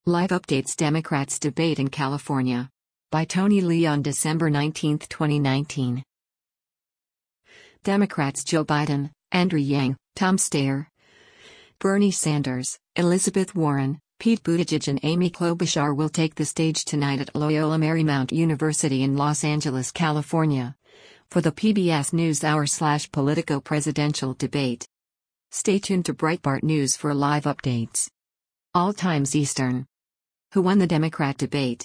Live updates Democrats debate in California. By Tony Lee on December 19, 2019. Democrats Joe Biden, Andrew Yang, Tom Steyer, Bernie Sanders, Elizabeth Warren, Pete Buttigieg and Amy Klobuchar will take the stage tonight at Loyola Marymount University in Los Angeles, California, for the PBS NewsHour/Politico presidential debate. Stay tuned to Breitbart News for live updates. All times Eastern. Who won the Democrat debate?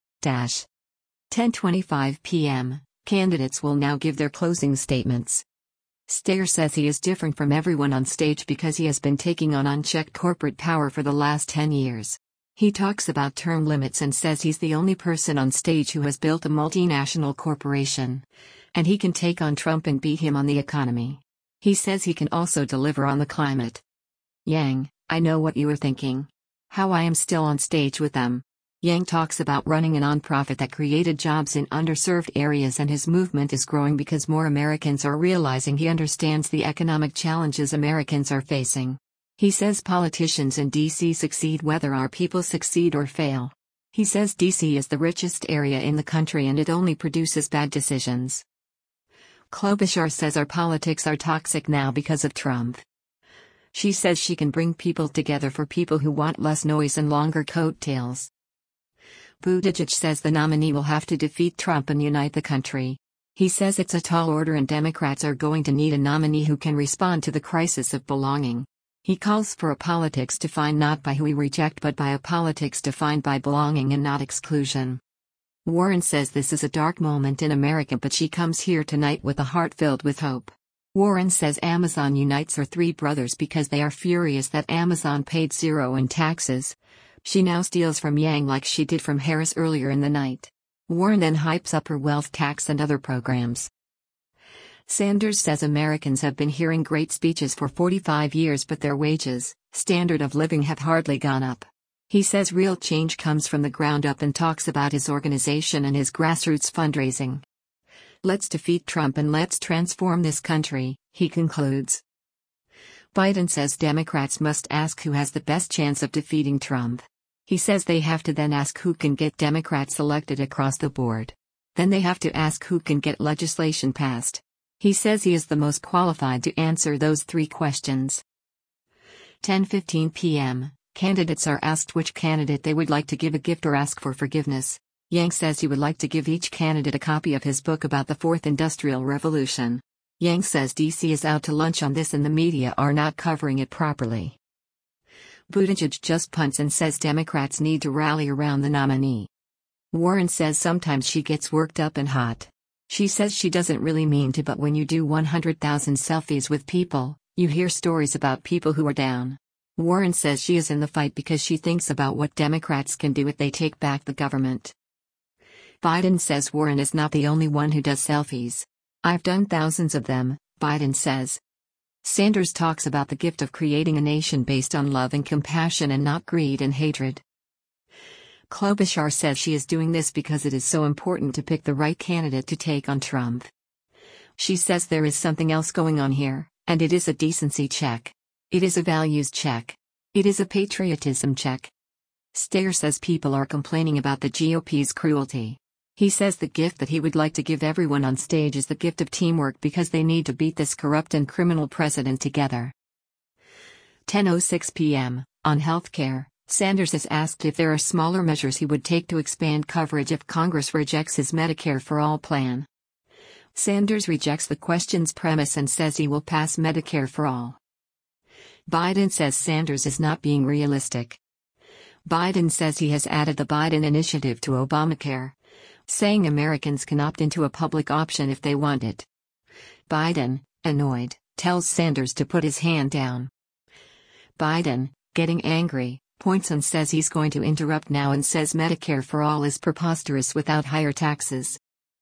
10:25 p.m. Candidates will now give their closing statements. Steyer says he is different from everyone on stage because he has been taking on unchecked corporate power for the last 10 years. He talks about term limits and says he's the only person on stage who has built a multinational corporation. And he can take on Trump and beat him on the economy. He says he can also deliver on the climate. Yang, I know what you are thinking. How I am still on stage with them. Yang talks about running a nonprofit that created jobs in underserved areas, and his movement is growing because more Americans are realizing he understands the economic challenges Americans are facing. He says politicians in D.C. succeed whether our people succeed or fail. He says D.C. is the richest area in the country and it only produces bad decisions. Klobuchar says our politics are toxic now because of Trump. She says she can bring people together for people who want less noise and longer coattails. Buttigieg says the nominee will have to defeat Trump and unite the country. He says it's a tall order and Democrats are going to need a nominee who can respond to the crisis of belonging. He calls for a politics defined not by who we reject but by a politics defined by belonging and not exclusion. Warren says this is a dark moment in America, but she comes here tonight with a heart filled with hope. Warren says Amazon unites her three brothers because they are furious that Amazon paid zero in taxes. She now steals from Yang like she did from Harris earlier in the night. Warren then hypes up her wealth tax and other programs. Sanders says Americans have been hearing great speeches for 45 years, but their wages, standard of living have hardly gone up. He says real change comes from the ground up and talks about his organization and his grassroots fundraising. Let's defeat Trump and let's transform this country, he concludes. Biden says Democrats must ask who has the best chance of defeating Trump. He says they have to then ask who can get Democrats elected across the board. Then they have to ask who can get legislation passed. He says he is the most qualified to answer those three questions. 10:15 p.m. Candidates are asked which candidate they would like to give a gift or ask for forgiveness. Yang says he would like to give each candidate a copy of his book about the Fourth Industrial Revolution. Yang says D.C. is out to lunch on this and the media are not covering it properly. Buttigieg just punts and says Democrats need to rally around the nominee. Warren says sometimes she gets worked up and hot. She says she doesn't really mean to, but when you do 100,000 selfies with people, you hear stories about people who are down. Warren says she is in the fight because she thinks about what Democrats can do if they take back the government. Biden says Warren is not the only one who does selfies. I've done thousands of them, Biden says. Sanders talks about the gift of creating a nation based on love and compassion and not greed and hatred. Klobuchar says she is doing this because it is so important to pick the right candidate to take on Trump. She says there is something else going on here, and it is a decency check. It is a values check. It is a patriotism check. Steyer says people are complaining about the GOP's cruelty. He says the gift that he would like to give everyone on stage is the gift of teamwork because they need to beat this corrupt and criminal president together. 10:06 p.m. On healthcare, Sanders is asked if there are smaller measures he would take to expand coverage if Congress rejects his Medicare for All plan. Sanders rejects the question's premise and says he will pass Medicare for All. Biden says Sanders is not being realistic. Biden says he has added the Biden initiative to Obamacare, saying Americans can opt into a public option if they want it. Biden, annoyed, tells Sanders to put his hand down. Biden, getting angry, points and says he's going to interrupt now and says Medicare for All is preposterous without higher taxes.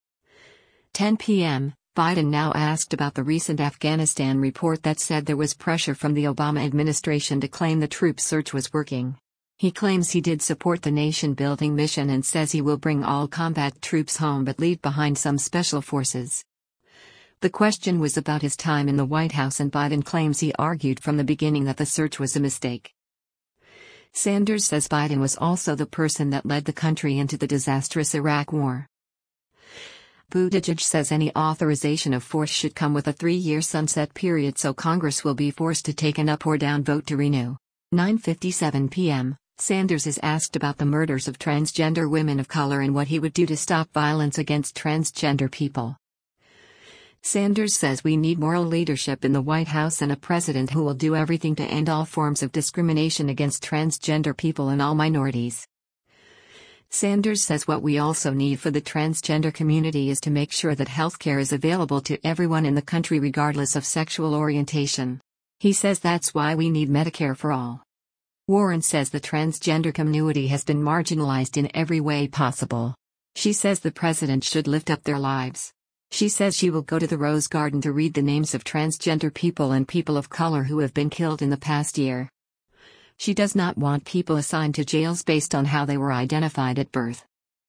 10 p.m. Biden now asked about the recent Afghanistan report that said there was pressure from the Obama administration to claim the troop surge was working. He claims he did support the nation-building mission and says he will bring all combat troops home but leave behind some special forces. The question was about his time in the White House and Biden claims he argued from the beginning that the search was a mistake. Sanders says Biden was also the person that led the country into the disastrous Iraq War. Buttigieg says any authorization of force should come with a 3-year sunset period, so Congress will be forced to take an up or down vote to renew. 9:57 p.m. Sanders is asked about the murders of transgender women of color and what he would do to stop violence against transgender people. Sanders says we need moral leadership in the White House and a president who will do everything to end all forms of discrimination against transgender people and all minorities. Sanders says what we also need for the transgender community is to make sure that healthcare is available to everyone in the country regardless of sexual orientation. He says that's why we need Medicare for all. Warren says the transgender community has been marginalized in every way possible. She says the president should lift up their lives. She says she will go to the Rose Garden to read the names of transgender people and people of color who have been killed in the past year. She does not want people assigned to jails based on how they were identified at birth.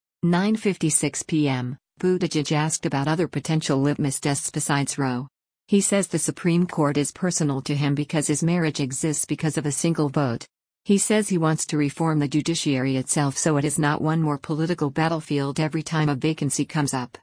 9:56 p.m. Buttigieg asked about other potential litmus tests besides Roe. He says the Supreme Court is personal to him because his marriage exists because of a single vote. He says he wants to reform the judiciary itself so it is not one more political battlefield every time a vacancy comes up.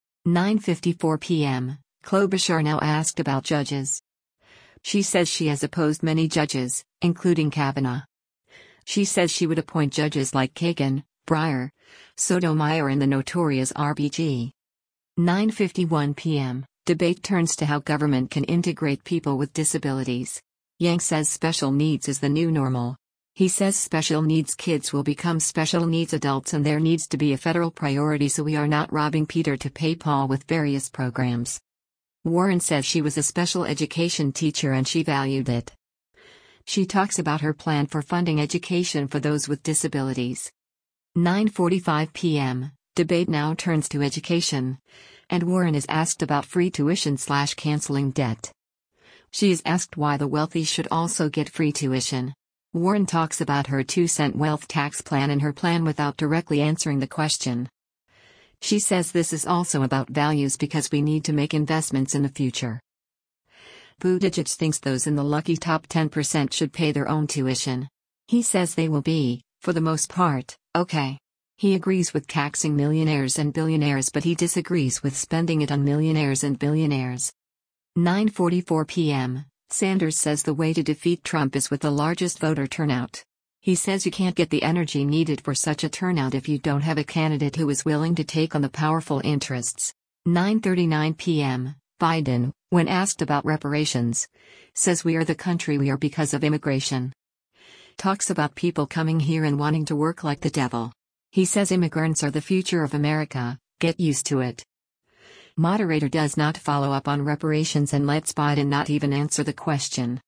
9:54 p.m. Klobuchar now asked about judges. She says she has opposed many judges, including Kavanaugh. She says she would appoint judges like Kagan, Breyer, Sotomayor and the notorious RBG. 9:51 p.m. Debate turns to how government can integrate people with disabilities. Yang says special needs is the new normal. He says special needs kids will become special needs adults and there needs to be a federal priority so we are not robbing Peter to pay Paul with various programs. Warren says she was a special education teacher and she valued it. She talks about her plan for funding education for those with disabilities. 9:45 p.m. Debate now turns to education, and Warren is asked about free tuition/canceling debt. She is asked why the wealthy should also get free tuition. Warren talks about her 2-cent wealth tax plan and her plan without directly answering the question. She says this is also about values because we need to make investments in the future. Buttigieg thinks those in the lucky top 10% should pay their own tuition. He says they will be, for the most part, okay. He agrees with taxing millionaires and billionaires but he disagrees with spending it on millionaires and billionaires. 9:44 p.m. Sanders says the way to defeat Trump is with the largest voter turnout. He says you can't get the energy needed for such a turnout if you don't have a candidate who is willing to take on the powerful interests. 9:39 p.m. Biden, when asked about reparations, says we are the country we are because of immigration. Talks about people coming here and wanting to work like the devil. He says immigrants are the future of America, get used to it. Moderator does not follow up on reparations and lets Biden not even answer the question.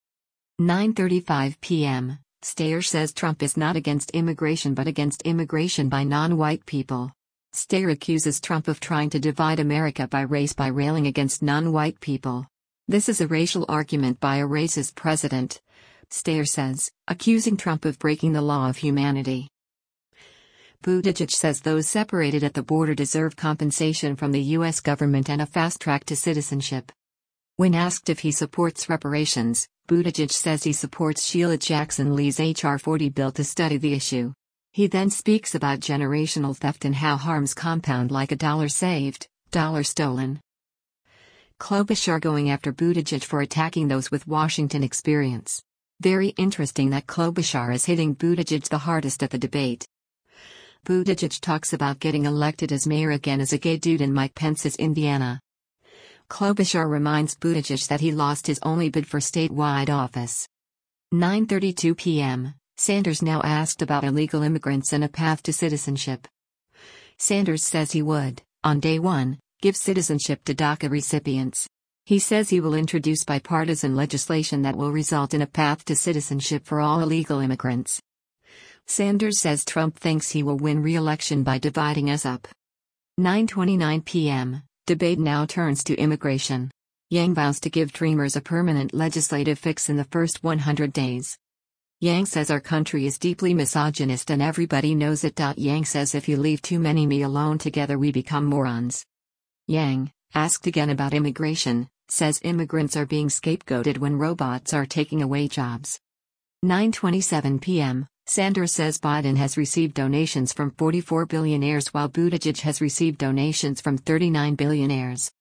9:35 p.m. Steyer says Trump is not against immigration but against immigration by non-white people. Steyer accuses Trump of trying to divide America by race by railing against non-white people. This is a racial argument by a racist president, Steyer says, accusing Trump of breaking the law of humanity. Buttigieg says those separated at the border deserve compensation from the U.S. government and a fast track to citizenship. When asked if he supports reparations, Buttigieg says he supports Sheila Jackson Lee's H.R. 40 bill to study the issue. He then speaks about generational theft and how harms compound like a dollar saved, dollar stolen. Klobuchar going after Buttigieg for attacking those with Washington experience. Very interesting that Klobuchar is hitting Buttigieg the hardest at the debate. Buttigieg talks about getting elected as mayor again as a gay dude in Mike Pence's Indiana. Klobuchar reminds Buttigieg that he lost his only bid for statewide office. 9:32 p.m. Sanders now asked about illegal immigrants and a path to citizenship. Sanders says he would, on day one, give citizenship to DACA recipients. He says he will introduce bipartisan legislation that will result in a path to citizenship for all illegal immigrants. Sanders says Trump thinks he will win re-election by dividing us up. 9:29 p.m. Debate now turns to immigration. Yang vows to give Dreamers a permanent legislative fix in the first 100 days. Yang says our country is deeply misogynist and everybody knows it. Yang says if you leave too many me alone together we become morons. Yang, asked again about immigration, says immigrants are being scapegoated when robots are taking away jobs. 9:27 p.m. Sanders says Biden has received donations from 44 billionaires while Buttigieg has received donations from 39 billionaires.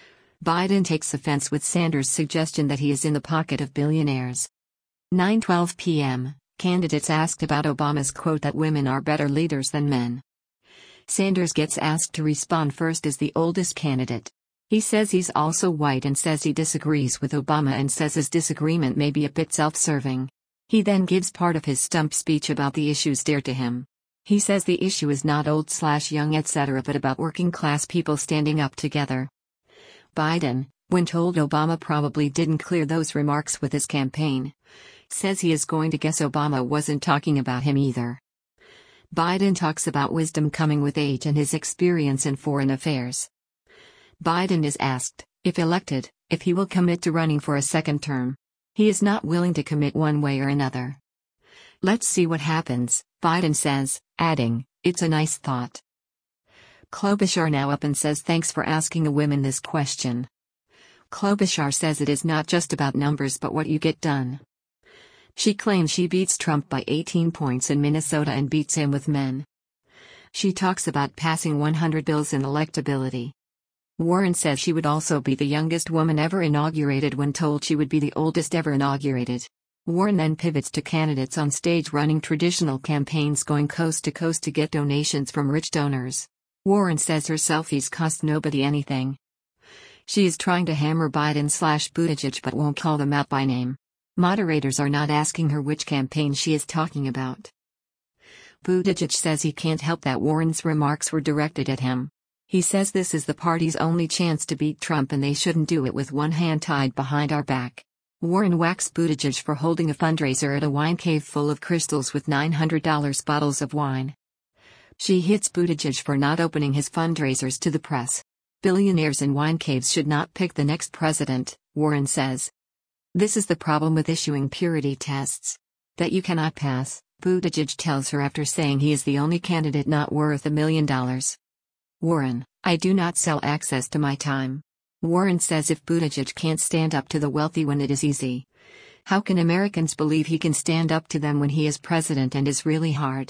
Biden takes offense with Sanders' suggestion that he is in the pocket of billionaires. 9:12 p.m. Candidates asked about Obama's quote that women are better leaders than men. Sanders gets asked to respond first as the oldest candidate. He says he's also white and says he disagrees with Obama and says his disagreement may be a bit self-serving. He then gives part of his stump speech about the issues dear to him. He says the issue is not old/young etc. but about working-class people standing up together. Biden, when told Obama probably didn't clear those remarks with his campaign, says he is going to guess Obama wasn't talking about him either. Biden talks about wisdom coming with age and his experience in foreign affairs. Biden is asked, if elected, if he will commit to running for a second term. He is not willing to commit one way or another. Let's see what happens, Biden says, adding, it's a nice thought. Klobuchar now up and says thanks for asking a woman this question. Klobuchar says it is not just about numbers but what you get done. She claims she beats Trump by 18 points in Minnesota and beats him with men. She talks about passing 100 bills in electability. Warren says she would also be the youngest woman ever inaugurated when told she would be the oldest ever inaugurated. Warren then pivots to candidates on stage running traditional campaigns going coast to coast to get donations from rich donors. Warren says her selfies cost nobody anything. She is trying to hammer Biden/Buttigieg but won't call them out by name. Moderators are not asking her which campaign she is talking about. Buttigieg says he can't help that Warren's remarks were directed at him. He says this is the party's only chance to beat Trump and they shouldn't do it with one hand tied behind our back. Warren whacks Buttigieg for holding a fundraiser at a wine cave full of crystals with $900 bottles of wine. She hits Buttigieg for not opening his fundraisers to the press. Billionaires in wine caves should not pick the next president, Warren says. This is the problem with issuing purity tests. That you cannot pass, Buttigieg tells her after saying he is the only candidate not worth $1 million. Warren, I do not sell access to my time. Warren says if Buttigieg can't stand up to the wealthy when it is easy, how can Americans believe he can stand up to them when he is president and is really hard?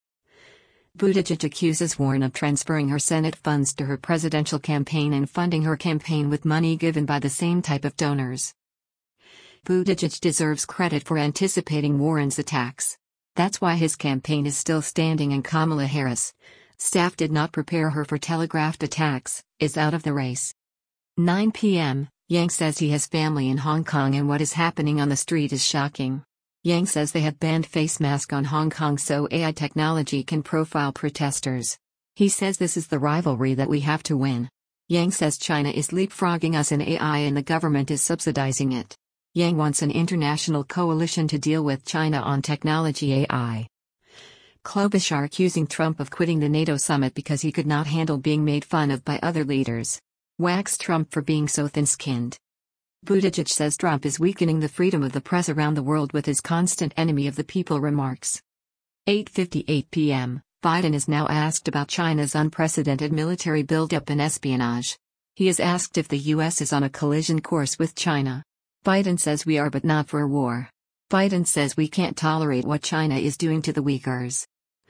Buttigieg accuses Warren of transferring her Senate funds to her presidential campaign and funding her campaign with money given by the same type of donors. Buttigieg deserves credit for anticipating Warren's attacks. That's why his campaign is still standing and Kamala Harris, staff did not prepare her for telegraphed attacks, is out of the race. 9 p.m., Yang says he has family in Hong Kong and what is happening on the street is shocking. Yang says they have banned face mask on Hong Kong so AI technology can profile protesters. He says this is the rivalry that we have to win. Yang says China is leapfrogging us in AI and the government is subsidizing it. Yang wants an international coalition to deal with China on technology AI. Klobuchar accusing Trump of quitting the NATO summit because he could not handle being made fun of by other leaders. Whacks Trump for being so thin-skinned. Buttigieg says Trump is weakening the freedom of the press around the world with his constant enemy of the people remarks. 8:58 p.m., Biden is now asked about China's unprecedented military buildup and espionage. He is asked if the U.S. is on a collision course with China. Biden says we are but not for a war. Biden says we can't tolerate what China is doing to the Uyghurs.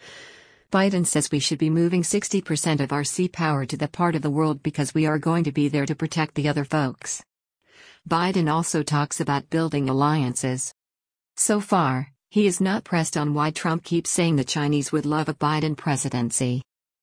Biden says we should be moving 60% of our sea power to that part of the world because we are going to be there to protect the other folks. Biden also talks about building alliances. So far, he is not pressed on why Trump keeps saying the Chinese would love a Biden presidency.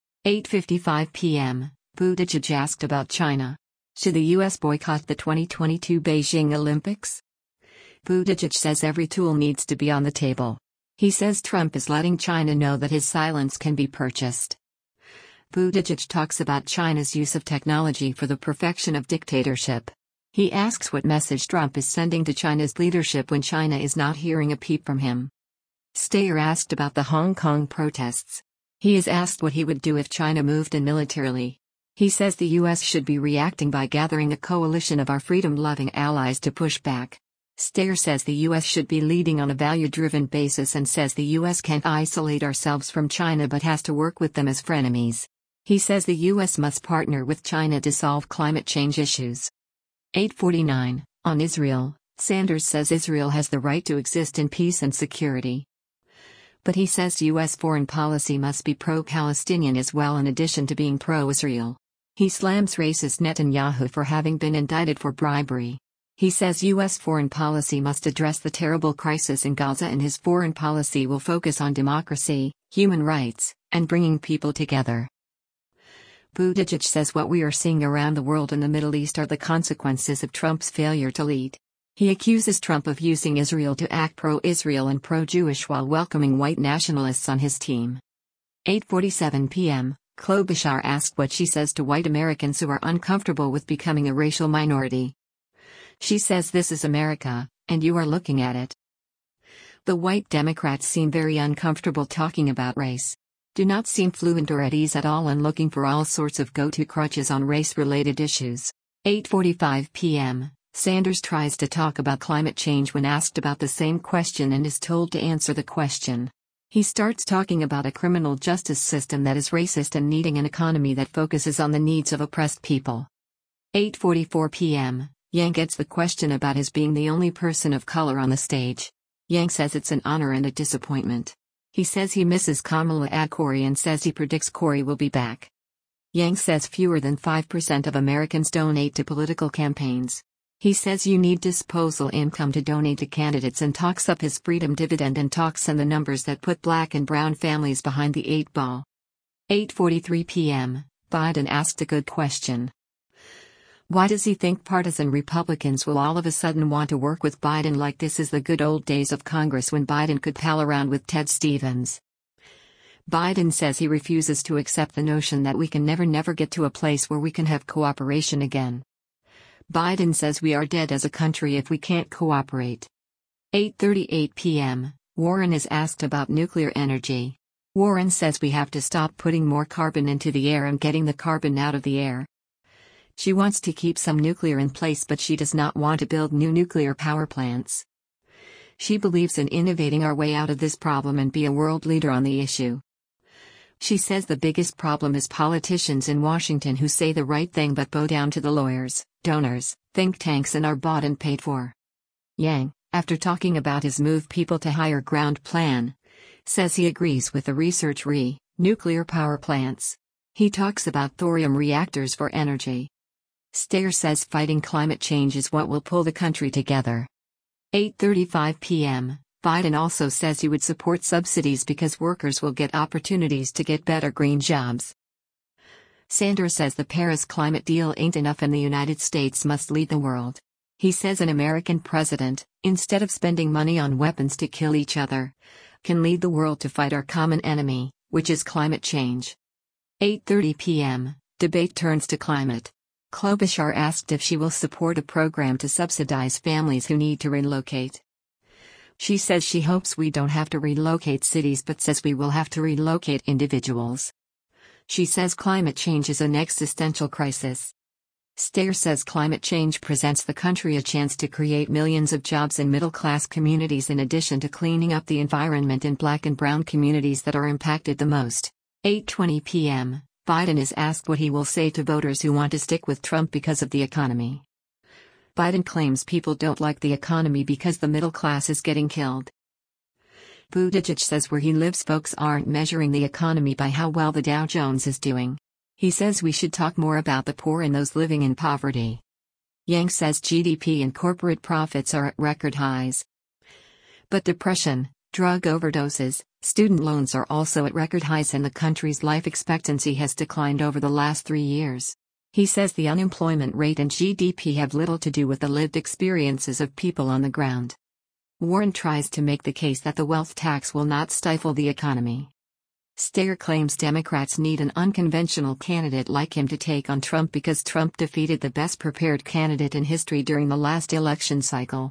8:55 p.m., Buttigieg asked about China. Should the U.S. boycott the 2022 Beijing Olympics? Buttigieg says every tool needs to be on the table. He says Trump is letting China know that his silence can be purchased. Buttigieg talks about China's use of technology for the perfection of dictatorship. He asks what message Trump is sending to China's leadership when China is not hearing a peep from him. Steyer asked about the Hong Kong protests. He is asked what he would do if China moved in militarily. He says the U.S. should be reacting by gathering a coalition of our freedom-loving allies to push back. Steyer says the U.S. should be leading on a value-driven basis and says the U.S. can't isolate ourselves from China but has to work with them as frenemies. He says the U.S. must partner with China to solve climate change issues. 8:49, on Israel, Sanders says Israel has the right to exist in peace and security. But he says U.S. foreign policy must be pro-Palestinian as well in addition to being pro-Israel. He slams racist Netanyahu for having been indicted for bribery. He says U.S. foreign policy must address the terrible crisis in Gaza and his foreign policy will focus on democracy, human rights, and bringing people together. Buttigieg says what we are seeing around the world in the Middle East are the consequences of Trump's failure to lead. He accuses Trump of using Israel to act pro-Israel and pro-Jewish while welcoming white nationalists on his team. 8:47 p.m., Klobuchar asked what she says to white Americans who are uncomfortable with becoming a racial minority. She says this is America, and you are looking at it. The white Democrats seem very uncomfortable talking about race. Do not seem fluent or at ease at all and looking for all sorts of go-to crutches on race-related issues. 8:45 p.m., Sanders tries to talk about climate change when asked about the same question and is told to answer the question. He starts talking about a criminal justice system that is racist and needing an economy that focuses on the needs of oppressed people. 8:44 p.m., Yang gets the question about his being the only person of color on the stage. Yang says it's an honor and a disappointment. He says he misses Kamala Corey and says he predicts Corey will be back. Yang says fewer than 5% of Americans donate to political campaigns. He says you need disposable income to donate to candidates and talks up his freedom dividend and talks and the numbers that put black and brown families behind the 8 ball. 8:43 p.m., Biden asked a good question. Why does he think partisan Republicans will all of a sudden want to work with Biden like this is the good old days of Congress when Biden could pal around with Ted Stevens? Biden says he refuses to accept the notion that we can never get to a place where we can have cooperation again. Biden says we are dead as a country if we can't cooperate. 8:38 p.m., Warren is asked about nuclear energy. Warren says we have to stop putting more carbon into the air and getting the carbon out of the air. She wants to keep some nuclear in place but she does not want to build new nuclear power plants. She believes in innovating our way out of this problem and be a world leader on the issue. She says the biggest problem is politicians in Washington who say the right thing but bow down to the lawyers, donors, think tanks and are bought and paid for. Yang, after talking about his Move People to Higher Ground plan, says he agrees with the research nuclear power plants. He talks about thorium reactors for energy. Steyer says fighting climate change is what will pull the country together. 8:35 p.m., Biden also says he would support subsidies because workers will get opportunities to get better green jobs. Sanders says the Paris climate deal ain't enough and the United States must lead the world. He says an American president, instead of spending money on weapons to kill each other, can lead the world to fight our common enemy, which is climate change. 8:30 p.m., debate turns to climate. Klobuchar asked if she will support a program to subsidize families who need to relocate. She says she hopes we don't have to relocate cities but says we will have to relocate individuals. She says climate change is an existential crisis. Steyer says climate change presents the country a chance to create millions of jobs in middle-class communities in addition to cleaning up the environment in black and brown communities that are impacted the most. 8:20 p.m., Biden is asked what he will say to voters who want to stick with Trump because of the economy. Biden claims people don't like the economy because the middle class is getting killed. Buttigieg says where he lives folks aren't measuring the economy by how well the Dow Jones is doing. He says we should talk more about the poor and those living in poverty. Yang says GDP and corporate profits are at record highs. But depression, drug overdoses, student loans are also at record highs and the country's life expectancy has declined over the last 3 years. He says the unemployment rate and GDP have little to do with the lived experiences of people on the ground. Warren tries to make the case that the wealth tax will not stifle the economy. Steyer claims Democrats need an unconventional candidate like him to take on Trump because Trump defeated the best prepared candidate in history during the last election cycle.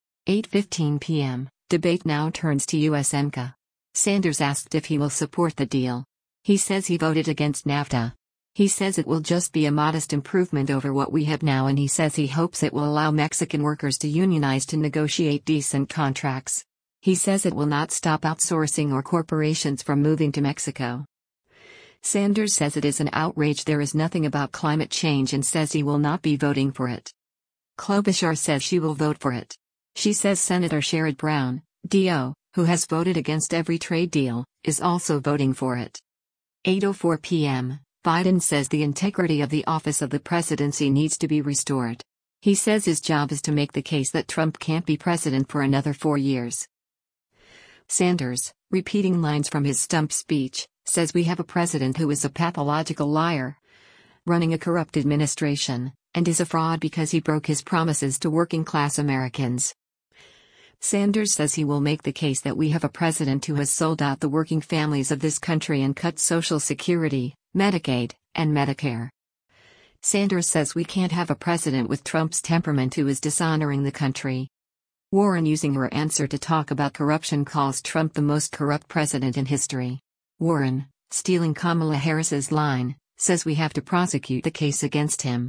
8:15 p.m., debate now turns to USMCA. Sanders asked if he will support the deal. He says he voted against NAFTA. He says it will just be a modest improvement over what we have now and he says he hopes it will allow Mexican workers to unionize to negotiate decent contracts. He says it will not stop outsourcing or corporations from moving to Mexico. Sanders says it is an outrage there is nothing about climate change and says he will not be voting for it. Klobuchar says she will vote for it. She says Senator Sherrod Brown, D.O., who has voted against every trade deal, is also voting for it. 8:04 p.m., Biden says the integrity of the office of the presidency needs to be restored. He says his job is to make the case that Trump can't be president for another 4 years. Sanders, repeating lines from his stump speech, says we have a president who is a pathological liar, running a corrupt administration, and is a fraud because he broke his promises to working-class Americans. Sanders says he will make the case that we have a president who has sold out the working families of this country and cut Social Security, Medicaid, and Medicare. Sanders says we can't have a president with Trump's temperament who is dishonoring the country. Warren, using her answer to talk about corruption, calls Trump the most corrupt president in history. Warren, stealing Kamala Harris's line, says we have to prosecute the case against him.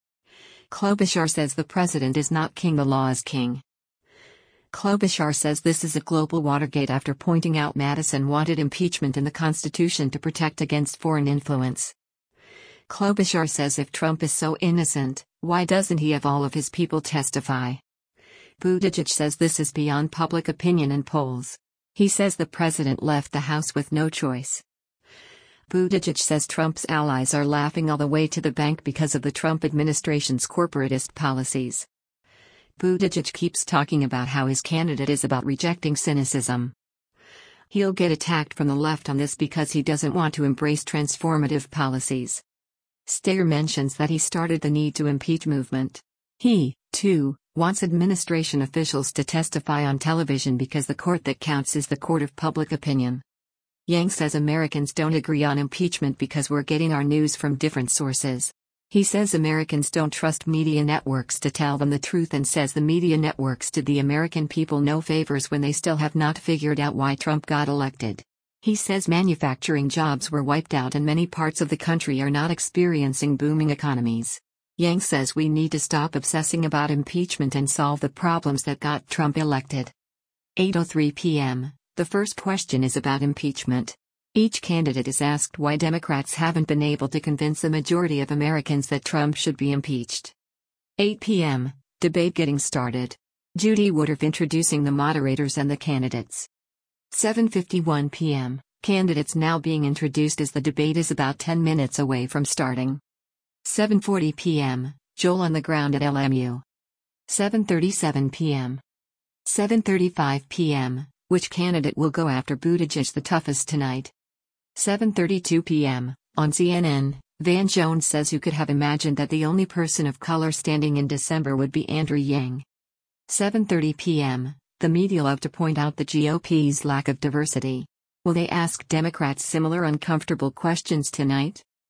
Klobuchar says the president is not king, the law is king. Klobuchar says this is a global Watergate after pointing out Madison wanted impeachment in the Constitution to protect against foreign influence. Klobuchar says if Trump is so innocent, why doesn't he have all of his people testify? Buttigieg says this is beyond public opinion and polls. He says the president left the House with no choice. Buttigieg says Trump's allies are laughing all the way to the bank because of the Trump administration's corporatist policies. Buttigieg keeps talking about how his candidate is about rejecting cynicism. He'll get attacked from the left on this because he doesn't want to embrace transformative policies. Steyer mentions that he started the need to impeach movement. He, too, wants administration officials to testify on television because the court that counts is the court of public opinion. Yang says Americans don't agree on impeachment because we're getting our news from different sources. He says Americans don't trust media networks to tell them the truth and says the media networks did the American people no favors when they still have not figured out why Trump got elected. He says manufacturing jobs were wiped out and many parts of the country are not experiencing booming economies. Yang says we need to stop obsessing about impeachment and solve the problems that got Trump elected. 8:03 p.m., the first question is about impeachment. Each candidate is asked why Democrats haven't been able to convince the majority of Americans that Trump should be impeached. 8 p.m., debate getting started. Judy Woodruff introducing the moderators and the candidates. 7:51 p.m., candidates now being introduced as the debate is about 10 minutes away from starting. 7:40 p.m., Joel on the ground at LMU. 7:37 p.m. 7:35 p.m., which candidate will go after Buttigieg the toughest tonight? 7:32 p.m., on CNN, Van Jones says who could have imagined that the only person of color standing in December would be Andrew Yang. 7:30 p.m., the media love to point out the GOP's lack of diversity. Will they ask Democrats similar uncomfortable questions tonight?